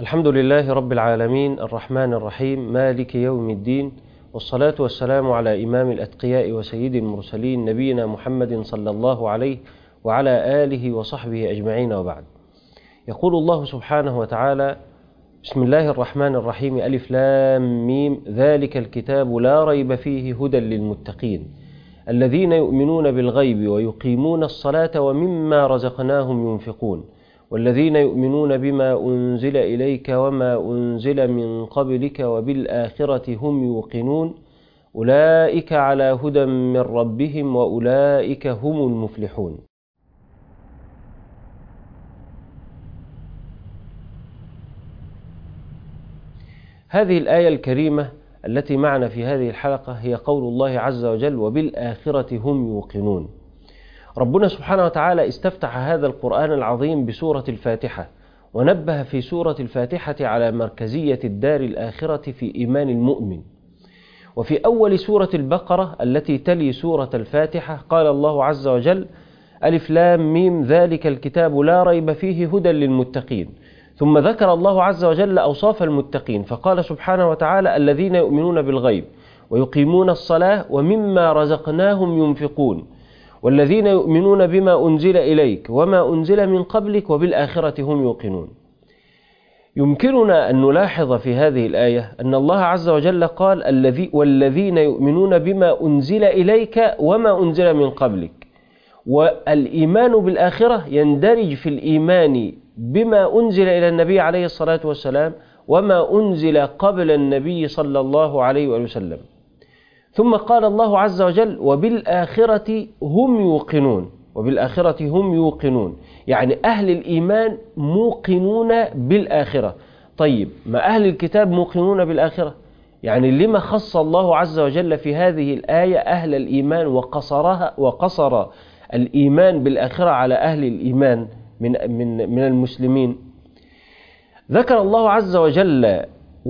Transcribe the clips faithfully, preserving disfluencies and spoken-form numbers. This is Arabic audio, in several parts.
الحمد لله رب العالمين الرحمن الرحيم مالك يوم الدين، والصلاة والسلام على إمام الأتقياء وسيد المرسلين نبينا محمد صلى الله عليه وعلى آله وصحبه أجمعين، وبعد. يقول الله سبحانه وتعالى: بسم الله الرحمن الرحيم، ألف لام ميم، ذلك الكتاب لا ريب فيه هدى للمتقين الذين يؤمنون بالغيب ويقيمون الصلاة ومما رزقناهم ينفقون والذين يؤمنون بما أنزل إليك وما أنزل من قبلك وبالآخرة هم يوقنون أولئك على هدى من ربهم وأولئك هم المفلحون. هذه الآية الكريمة التي معنا في هذه الحلقة هي قول الله عز وجل: وبالآخرة هم يوقنون. ربنا سبحانه وتعالى استفتح هذا القرآن العظيم بسورة الفاتحة، ونبه في سورة الفاتحة على مركزية الدار الآخرة في إيمان المؤمن. وفي أول سورة البقرة التي تلي سورة الفاتحة قال الله عز وجل: ألف لام ميم، ذلك الكتاب لا ريب فيه هدى للمتقين. ثم ذكر الله عز وجل أوصاف المتقين فقال سبحانه وتعالى: الذين يؤمنون بالغيب ويقيمون الصلاة ومما رزقناهم ينفقون والذين يؤمنون بما أنزل إليك وما أنزل من قبلك وبالآخرة هم يوقنون. يمكننا أن نلاحظ في هذه الآية أن الله عز وجل قال: الذي والذين يؤمنون بما أنزل إليك وما أنزل من قبلك، والإيمان بالآخرة يندرج في الإيمان بما أنزل إلى النبي عليه الصلاة والسلام وما أنزل قبل النبي صلى الله عليه وسلم. ثم قال الله عز وجل: وبالآخرة هم يوقنون. وبالآخرة هم يوقنون يعني أهل الإيمان موقنون بالآخرة. طيب، ما أهل الكتاب موقنون بالآخرة؟ يعني لما خص الله عز وجل في هذه الآية أهل الإيمان وقصرها وقصر الإيمان بالآخرة على أهل الإيمان من من من المسلمين؟ ذكر الله عز وجل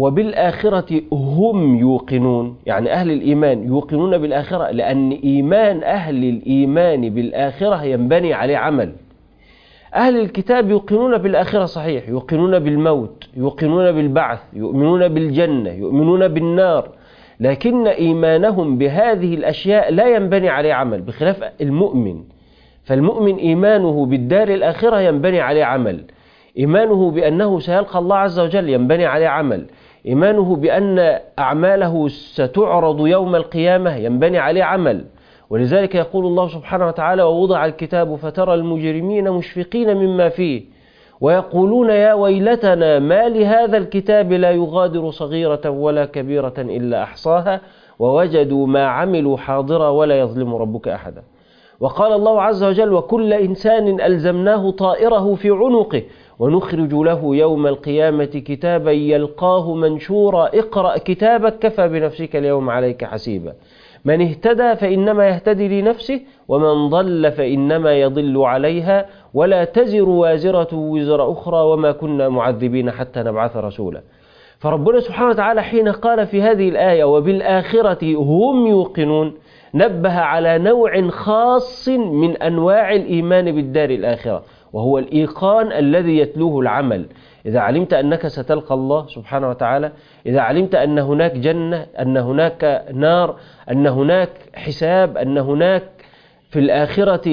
وبالآخرة هم يوقنون، يعني أهل الإيمان يوقنون بالآخرة، لأن إيمان أهل الإيمان بالآخرة ينبني عليه عمل. أهل الكتاب يوقنون بالآخرة صحيح، يوقنون بالموت، يوقنون بالبعث، يؤمنون بالجنة، يؤمنون بالنار، لكن إيمانهم بهذه الأشياء لا ينبني عليه عمل، بخلاف المؤمن. فالمؤمن إيمانه بالدار الآخرة ينبني عليه عمل، إيمانه بأنه سيلقى الله عز وجل ينبني عليه عمل، إيمانه بأن أعماله ستعرض يوم القيامة ينبني عليه عمل. ولذلك يقول الله سبحانه وتعالى: ووضع الكتاب فترى المجرمين مشفقين مما فيه ويقولون يا ويلتنا ما لهذا الكتاب لا يغادر صغيرة ولا كبيرة إلا أحصاها ووجدوا ما عملوا حاضرا ولا يظلم ربك أحدا. وقال الله عز وجل: وكل إنسان ألزمناه طائره في عنقه ونخرج له يوم القيامة كتابا يلقاه منشورا اقرأ كتابك كفى بنفسك اليوم عليك حسيبا. من اهتدى فإنما يهتدي لنفسه ومن ضل فإنما يضل عليها ولا تزر وازرة وزر أخرى وما كنا معذبين حتى نبعث رسولا. فربنا سبحانه وتعالى حين قال في هذه الآية وبالآخرة هم يوقنون نبه على نوع خاص من أنواع الإيمان بالدار الآخرة، وهو الإيقان الذي يتلوه العمل. إذا علمت أنك ستلقى الله سبحانه وتعالى، إذا علمت أن هناك جنة، أن هناك نار، أن هناك حساب، أن هناك في الآخرة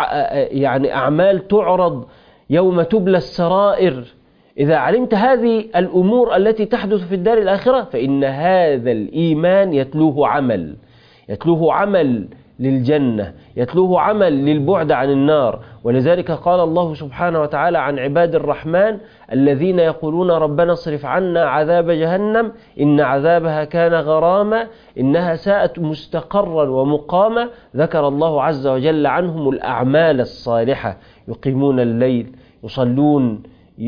يعني أعمال تعرض يوم تبلى السرائر، إذا علمت هذه الأمور التي تحدث في الدار الآخرة فإن هذا الإيمان يتلوه عمل، يتلوه عمل للجنة، يتلوه عمل للبعد عن النار. ولذلك قال الله سبحانه وتعالى عن عباد الرحمن الذين يقولون ربنا اصرف عنا عذاب جهنم إن عذابها كان غراما إنها ساءت مستقرا ومقاما. ذكر الله عز وجل عنهم الأعمال الصالحة: يقيمون الليل، يصلون،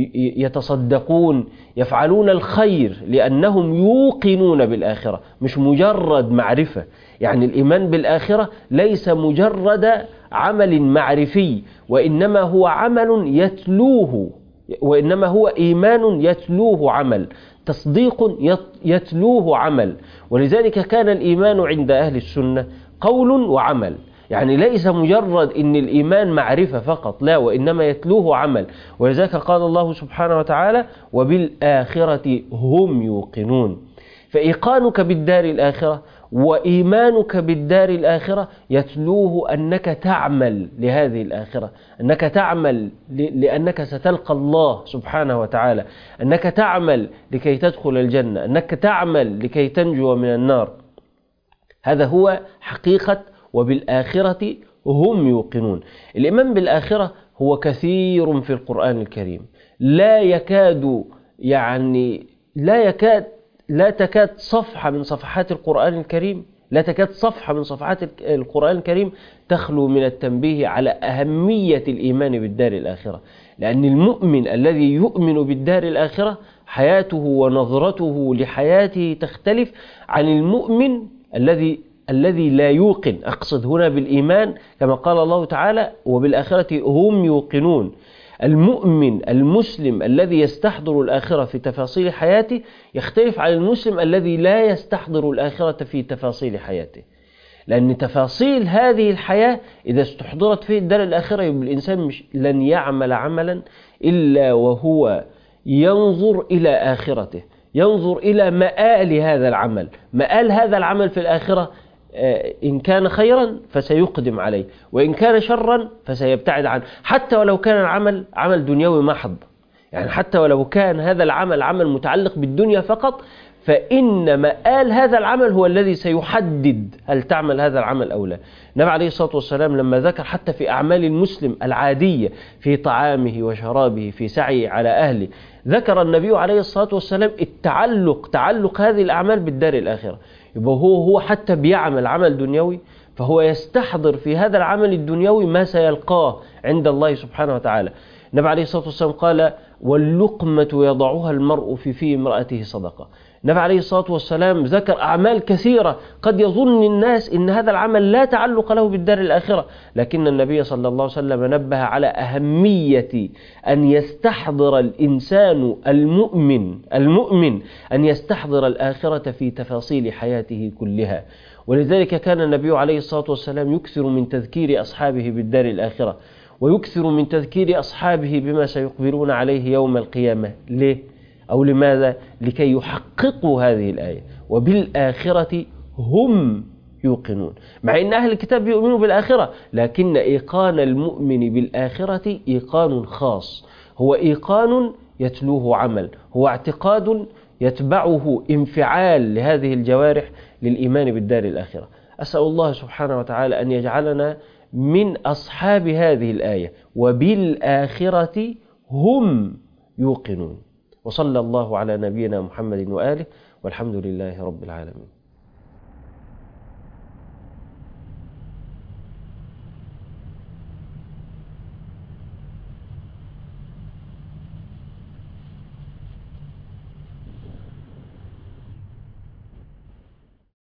يتصدقون، يفعلون الخير، لأنهم يوقنون بالآخرة، مش مجرد معرفة. يعني الإيمان بالآخرة ليس مجرد عمل معرفي، وإنما هو عمل يتلوه، وإنما هو إيمان يتلوه عمل، تصديق يتلوه عمل. ولذلك كان الإيمان عند أهل السنة قول وعمل. يعني ليس مجرد إن الإيمان معرفة فقط، لا، وإنما يتلوه عمل. ولذلك قال الله سبحانه وتعالى وبالآخرة هم يوقنون. فإيقانك بالدار الآخرة وإيمانك بالدار الآخرة يتلوه أنك تعمل لهذه الآخرة، أنك تعمل لأنك ستلقى الله سبحانه وتعالى، أنك تعمل لكي تدخل الجنة، أنك تعمل لكي تنجو من النار. هذا هو حقيقة وبالآخرة هم يوقنون. الإيمان بالآخرة هو كثير في القرآن الكريم، لا يكاد يعني لا يكاد لا تكاد صفحة من صفحات القرآن الكريم لا تكاد صفحة من صفحات القرآن الكريم تخلو من التنبيه على أهمية الإيمان بالدار الآخرة. لأن المؤمن الذي يؤمن بالدار الآخرة حياته ونظرته لحياته تختلف عن المؤمن الذي الذي لا يوقن. أقصد هنا بالإيمان كما قال الله تعالى وبالآخرة هم يوقنون. المؤمن المسلم الذي يستحضر الآخرة في تفاصيل حياته يختلف عن المسلم الذي لا يستحضر الآخرة في تفاصيل حياته. لأن تفاصيل هذه الحياة إذا استحضرت في الدار الآخرة يبقى الإنسان مش لن يعمل عملا إلا وهو ينظر إلى آخرته، ينظر إلى مآل هذا العمل. مآل هذا العمل في الآخرة إن كان خيرا فسيقدم عليه، وإن كان شرا فسيبتعد عنه، حتى ولو كان العمل عمل دنيوي محض. يعني حتى ولو كان هذا العمل عمل متعلق بالدنيا فقط، فإن مآل هذا العمل هو الذي سيحدد هل تعمل هذا العمل أو لا. النبي عليه الصلاة والسلام لما ذكر حتى في أعمال المسلم العادية في طعامه وشرابه في سعيه على أهله، ذكر النبي عليه الصلاة والسلام التعلق تعلق هذه الأعمال بالدار الآخرة. يبقى هو هو حتى بيعمل عمل دنيوي فهو يستحضر في هذا العمل الدنيوي ما سيلقاه عند الله سبحانه وتعالى. النبي عليه الصلاة والسلام قال واللقمة يضعها المرء في في امرأته صدقة. النبي عليه الصلاة والسلام ذكر أعمال كثيرة قد يظن الناس إن هذا العمل لا تعلق له بالدار الآخرة، لكن النبي صلى الله عليه وسلم نبه على أهمية أن يستحضر الإنسان المؤمن المؤمن أن يستحضر الآخرة في تفاصيل حياته كلها. ولذلك كان النبي عليه الصلاة والسلام يكثر من تذكير أصحابه بالدار الآخرة، ويكثر من تذكير أصحابه بما سيقبلون عليه يوم القيامة. ليه؟ أو لماذا؟ لكي يحققوا هذه الآية وبالآخرة هم يوقنون. مع أن أهل الكتاب يؤمنوا بالآخرة، لكن إيقان المؤمن بالآخرة إيقان خاص، هو إيقان يتلوه عمل، هو اعتقاد يتبعه انفعال لهذه الجوارح للإيمان بالدار الآخرة. أسأل الله سبحانه وتعالى أن يجعلنا من أصحاب هذه الآية وبالآخرة هم يوقنون. وصلى الله على نبينا محمد وآله، والحمد لله رب العالمين.